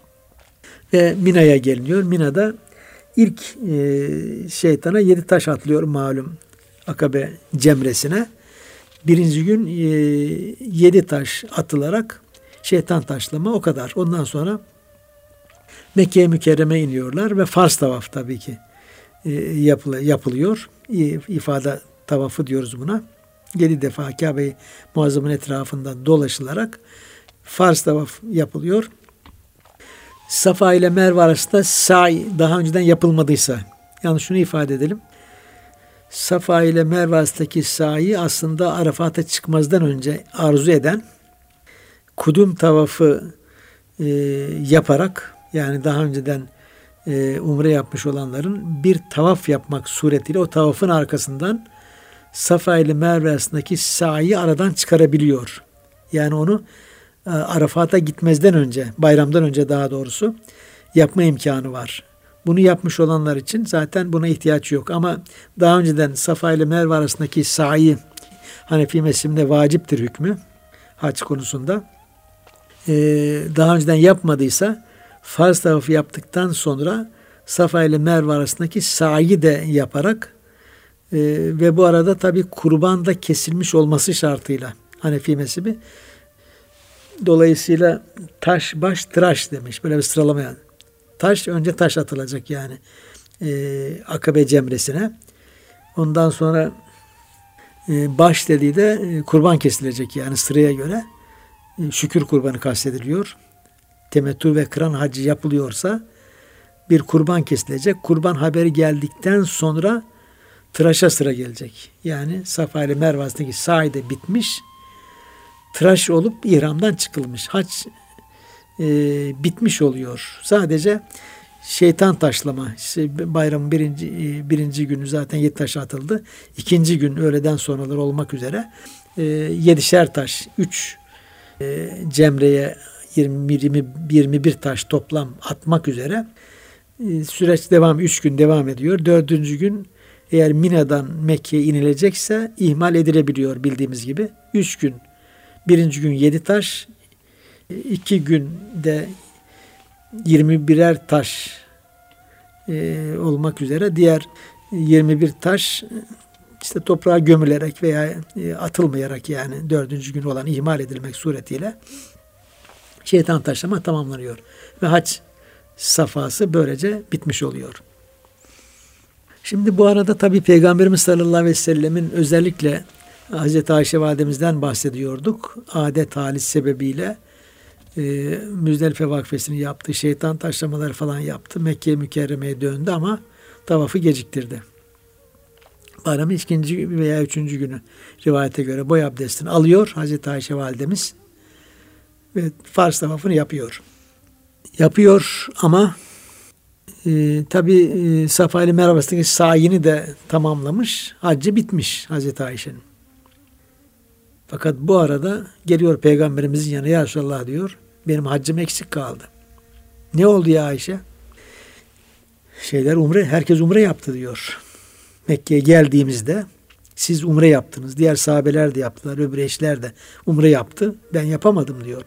Ve Mina'ya geliniyor. Mina'da ilk e, şeytana yedi taş atlıyor malum Akabe cemresine. Birinci gün e, yedi taş atılarak şeytan taşlama o kadar. Ondan sonra Mekke-i Mükerreme iniyorlar ve farz tavaf tabii ki e, yapılı, yapılıyor. E, ifade tavafı diyoruz buna. Yedi defa Kabe-i Muazzam'ın etrafında dolaşılarak farz tavaf yapılıyor. Safa ile Merve arasında sa'i daha önceden yapılmadıysa, yani şunu ifade edelim. Safa ile Merve arasındaki sa'i aslında Arafat'a çıkmazdan önce arzu eden, kudum tavafı e, yaparak, yani daha önceden e, umre yapmış olanların bir tavaf yapmak suretiyle o tavafın arkasından Safa ile Merve arasındaki sa'i aradan çıkarabiliyor. Yani onu e, Arafat'a gitmezden önce, bayramdan önce daha doğrusu yapma imkanı var. Bunu yapmış olanlar için zaten buna ihtiyaç yok. Ama daha önceden Safa ile Merve arasındaki sa'i Hanefi mezhebinde vaciptir hükmü hac konusunda. Ee, daha önceden yapmadıysa farz tavafı yaptıktan sonra Safa ile Merve arasındaki sa'i de yaparak e, ve bu arada tabi kurban da kesilmiş olması şartıyla Hanefi mezhebi. Dolayısıyla taş baş tıraş demiş. Böyle bir sıralama yani. Taş önce taş atılacak yani e, Akabe cemresine. Ondan sonra e, baş dediği de e, kurban kesilecek yani sıraya göre. E, şükür kurbanı kastediliyor. Temettü ve kıran hacı yapılıyorsa bir kurban kesilecek. Kurban haberi geldikten sonra tıraşa sıra gelecek. Yani Safa ile Merve arasındaki sa'i de bitmiş. Tıraş olup ihramdan çıkılmış. Hac e, bitmiş oluyor. Sadece şeytan taşlama. İşte bayramın birinci, e, birinci günü zaten yedi taş atıldı. İkinci gün öğleden sonralar olmak üzere e, yedişer taş, üç e, cemreye yirmi, yirmi, yirmi bir taş toplam atmak üzere e, süreç devam, üç gün devam ediyor. Dördüncü gün eğer Mina'dan Mekke'ye inilecekse ihmal edilebiliyor bildiğimiz gibi. Üç gün. Birinci gün yedi taş, iki günde yirmi birer taş e, olmak üzere diğer yirmi bir taş işte toprağa gömülerek veya e, atılmayarak yani dördüncü gün olan ihmal edilmek suretiyle şeytan taşlama tamamlanıyor. Ve hac safhası böylece bitmiş oluyor. Şimdi bu arada tabii Peygamberimiz sallallahu aleyhi ve sellemin özellikle Hazreti Ayşe validemizden bahsediyorduk. Adet halis sebebiyle e, Müzdelife vakfesini yaptı. Şeytan taşlamaları falan yaptı. Mekke-i Mükerreme'ye döndü ama tavafı geciktirdi. Bayramın ikinci veya üçüncü günü rivayete göre boy abdestini alıyor Hazreti Ayşe validemiz ve farz tavafını yapıyor. Yapıyor ama e, tabi e, Safa ile Merve arasındaki sa'yini de tamamlamış. Haccı bitmiş Hazreti Ayşe'nin. Fakat bu arada geliyor Peygamberimizin yanına, ya Resulallah diyor, benim haccım eksik kaldı. Ne oldu ya Ayşe? Şeyler umre, herkes umre yaptı diyor. Mekke'ye geldiğimizde siz umre yaptınız. Diğer sahabeler de yaptılar. Öbür eşler de umre yaptı. Ben yapamadım diyor.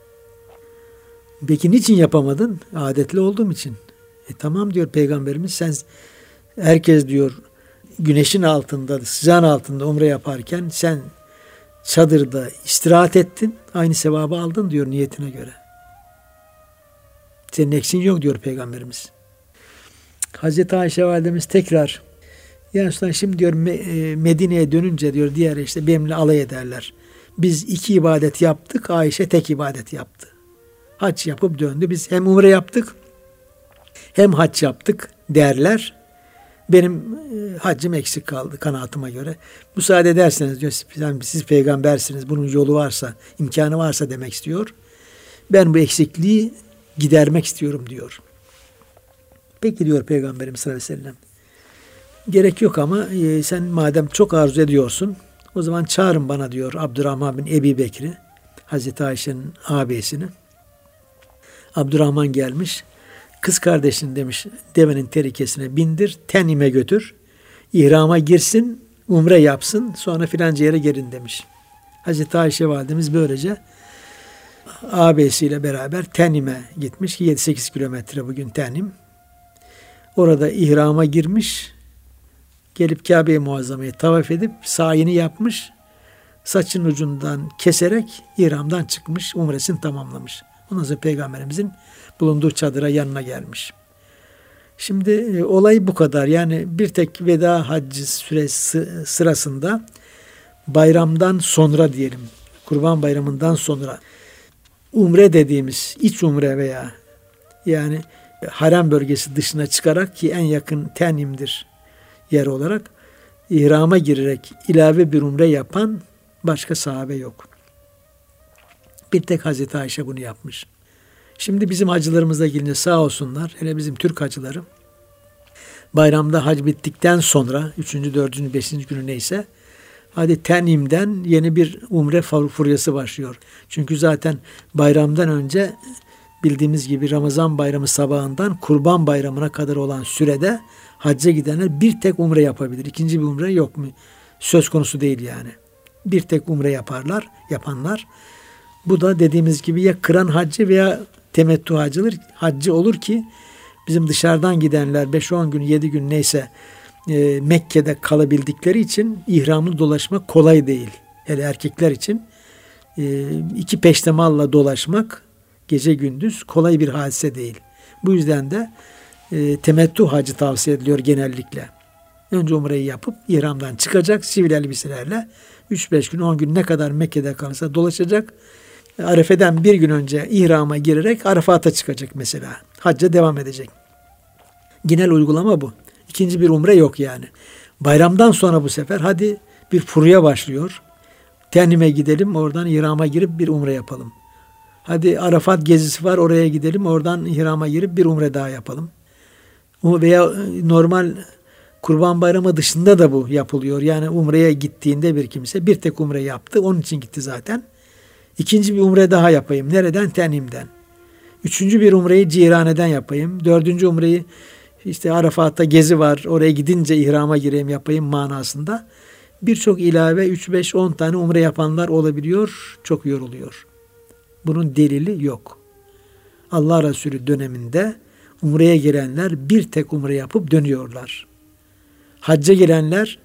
Peki niçin yapamadın? Adetli olduğum için. E tamam diyor Peygamberimiz, sen herkes diyor güneşin altında, sıcağın altında umre yaparken sen çadırda istirahat ettin. Aynı sevabı aldın diyor niyetine göre. Senin eksin yok diyor Peygamberimiz. Hazreti Ayşe validemiz tekrar, yani şimdi diyor Medine'ye dönünce diyor diğer işte benimle alay ederler. Biz iki ibadet yaptık, Ayşe tek ibadet yaptı. Hac yapıp döndü. Biz hem umre yaptık hem hac yaptık derler. Benim e, haccım eksik kaldı kanaatıma göre. Müsaade ederseniz diyor, siz peygambersiniz, bunun yolu varsa, imkanı varsa demek istiyor. Ben bu eksikliği gidermek istiyorum diyor. Peki diyor Peygamberimiz sallallahu aleyhi ve sellem. Gerek yok ama e, sen madem çok arzu ediyorsun, o zaman çağırın bana diyor Abdurrahman bin Ebi Bekir'i, Hazreti Ayşe'nin ağabeyisini. Abdurrahman gelmiş. Kız kardeşin demiş, devenin terikesine bindir, Tenim'e götür, ihrama girsin, umre yapsın, sonra filanca yere gelin demiş. Hazreti Ayşe validemiz böylece ağabeysiyle beraber Tenim'e gitmiş. yedi sekiz kilometre bugün Tenim. Orada ihrama girmiş. Gelip Kabe-i Muazzama'yı tavaf edip sayini yapmış. Saçın ucundan keserek ihramdan çıkmış. Umresini tamamlamış. Ondan sonra Peygamberimizin bulunduğu çadıra yanına gelmiş. Şimdi e, olay bu kadar. Yani bir tek veda haccı süresi sırasında bayramdan sonra diyelim, Kurban Bayramı'ndan sonra umre dediğimiz iç umre veya yani harem bölgesi dışına çıkarak ki en yakın Tenim'dir yer olarak ihrama girerek ilave bir umre yapan başka sahabe yok. Bir tek Hazreti Ayşe bunu yapmış. Şimdi bizim hacılarımızla gelince sağ olsunlar, hele bizim Türk hacıları bayramda hac bittikten sonra üçüncü, dördüncü, beşinci günü neyse hadi Tenim'den yeni bir umre furyası başlıyor. Çünkü zaten bayramdan önce bildiğimiz gibi Ramazan bayramı sabahından Kurban Bayramı'na kadar olan sürede hacca gidenler bir tek umre yapabilir. İkinci bir umre yok mu? Söz konusu değil yani. Bir tek umre yaparlar, yapanlar. Bu da dediğimiz gibi ya kıran haccı veya temettü hacıdır, haccı olur ki bizim dışarıdan gidenler beş on gün, yedi gün neyse e, Mekke'de kalabildikleri için ihramlı dolaşmak kolay değil. Hele erkekler için e, iki peştemalla dolaşmak gece gündüz kolay bir hadise değil. Bu yüzden de e, temettü hacı tavsiye ediliyor genellikle. Önce umreyi yapıp ihramdan çıkacak sivil elbiselerle üç beş gün, on gün ne kadar Mekke'de kalırsa dolaşacak. Arefe'den bir gün önce ihrama girerek Arafat'a çıkacak mesela. Hacca devam edecek. Genel uygulama bu. İkinci bir umre yok yani. Bayramdan sonra bu sefer hadi bir furya başlıyor. Tenim'e gidelim, oradan ihrama girip bir umre yapalım. Hadi Arafat gezisi var, oraya gidelim, oradan ihrama girip bir umre daha yapalım. Veya normal Kurban Bayramı dışında da bu yapılıyor. Yani umreye gittiğinde bir kimse bir tek umre yaptı, onun için gitti zaten. İkinci bir umre daha yapayım. Nereden? Tenim'den. Üçüncü bir umreyi Cirane'den yapayım. Dördüncü umreyi işte Arafat'ta gezi var. Oraya gidince ihrama gireyim yapayım manasında. Birçok ilave üç beş on tane umre yapanlar olabiliyor. Çok yoruluyor. Bunun delili yok. Allah Resulü döneminde umreye gelenler bir tek umre yapıp dönüyorlar. Hacca gelenler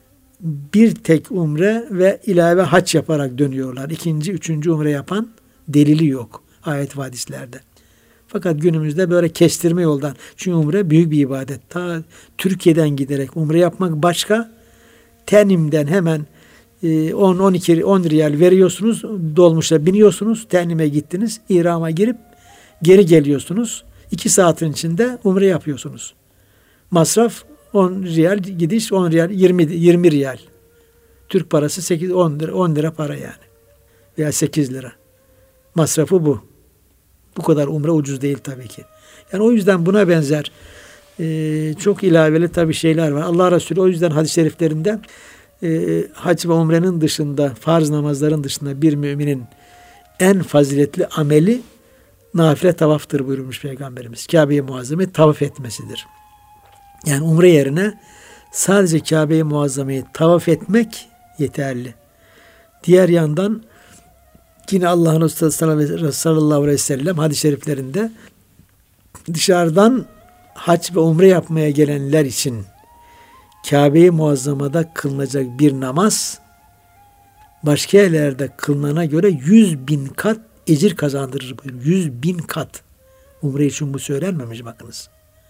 bir tek umre ve ilave hac yaparak dönüyorlar. İkinci, üçüncü umre yapan delili yok ayet ve hadislerde. Fakat günümüzde böyle kestirme yoldan. Çünkü umre büyük bir ibadet. Ta Türkiye'den giderek umre yapmak başka. Tenim'den hemen on on iki on riyal veriyorsunuz. Dolmuşa biniyorsunuz. Tenim'e gittiniz. İhrama girip geri geliyorsunuz. iki saatin içinde umre yapıyorsunuz. Masraf on riyal gidiş, on riyal, yirmi, yirmi riyal. Türk parası sekiz on lira, on lira para yani. Veya sekiz lira. Masrafı bu. Bu kadar umre ucuz değil tabii ki. Yani o yüzden buna benzer e, çok ilaveli tabii şeyler var. Allah Resulü o yüzden hadis-i şeriflerinde e, hac ve umrenin dışında, farz namazların dışında bir müminin en faziletli ameli nafile tavaftır buyurmuş Peygamberimiz. Kabe-i Muazzama'yı tavaf etmesidir. Yani umre yerine sadece Kabe-i Muazzama'yı tavaf etmek yeterli. Diğer yandan yine Allah'ın Resulü sallallahu aleyhi ve sellem hadis-i şeriflerinde dışarıdan hac ve umre yapmaya gelenler için Kabe-i Muazzama'da kılınacak bir namaz başka yerlerde kılınana göre yüz bin kat ecir kazandırır buyuruyor. Yüz bin kat. Umre için bu söylenmemiş bakınız.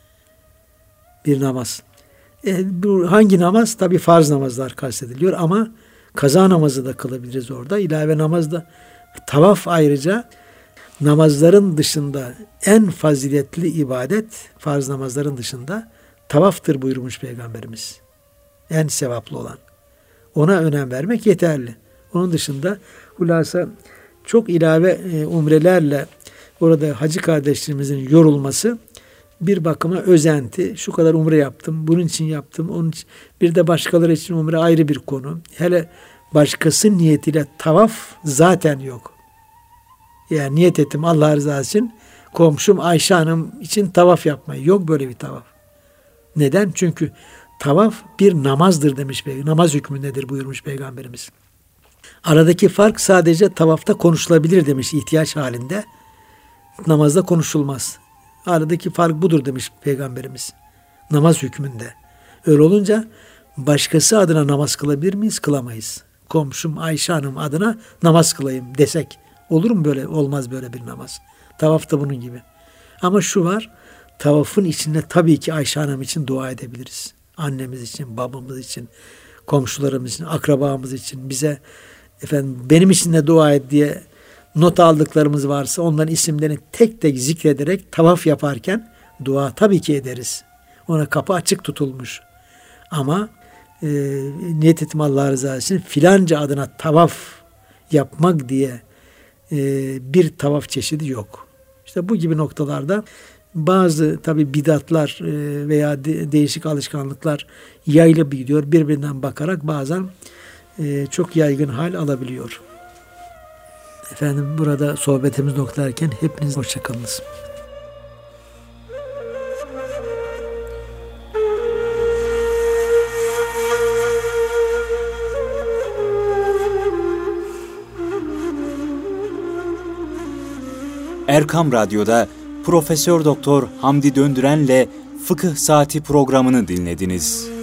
Bir namaz. E, bu hangi namaz? Tabi farz namazlar kastediliyor ama kaza namazı da kılabiliriz orada. İlave namaz da. Tavaf ayrıca namazların dışında en faziletli ibadet, farz namazların dışında tavaftır buyurmuş Peygamberimiz. En sevaplı olan. Ona önem vermek yeterli. Onun dışında hulasa çok ilave e, umrelerle orada hacı kardeşlerimizin yorulması bir bakıma özenti. Şu kadar umre yaptım, bunun için yaptım, onun için. Bir de başkaları için umre ayrı bir konu. Hele başkası niyetiyle tavaf zaten yok. Yani niyet ettim Allah rızası için komşum Ayşe Hanım için tavaf yapmayı. Yok böyle bir tavaf. Neden? Çünkü tavaf bir namazdır demiş Peygamber. Namaz hükmündedir buyurmuş Peygamberimiz. Aradaki fark sadece tavafta konuşulabilir demiş ihtiyaç halinde. Namazda konuşulmaz. Aradaki fark budur demiş Peygamberimiz. Namaz hükmünde. Öyle olunca başkası adına namaz kılabilir miyiz? Kılamayız. Komşum Ayşe Hanım adına namaz kılayım desek olur mu böyle? Olmaz böyle bir namaz. Tavaf da bunun gibi. Ama şu var, tavafın içinde tabii ki Ayşe Hanım için dua edebiliriz. Annemiz için, babamız için, komşularımız için, akrabamız için, bize efendim benim için de dua et diye not aldıklarımız varsa onların isimlerini tek tek zikrederek tavaf yaparken dua tabii ki ederiz. Ona kapı açık tutulmuş. Ama e, niyet ettim Allah rızası için filanca adına tavaf yapmak diye e, bir tavaf çeşidi yok. İşte bu gibi noktalarda bazı tabi bidatlar e, veya de, değişik alışkanlıklar yayılıp gidiyor. Birbirinden bakarak bazen e, çok yaygın hal alabiliyor. Efendim burada sohbetimiz noktalarken hepiniz hoşçakalınız. Erkam Radyo'da Profesör Doktor Hamdi Döndüren'le Fıkıh Saati programını dinlediniz.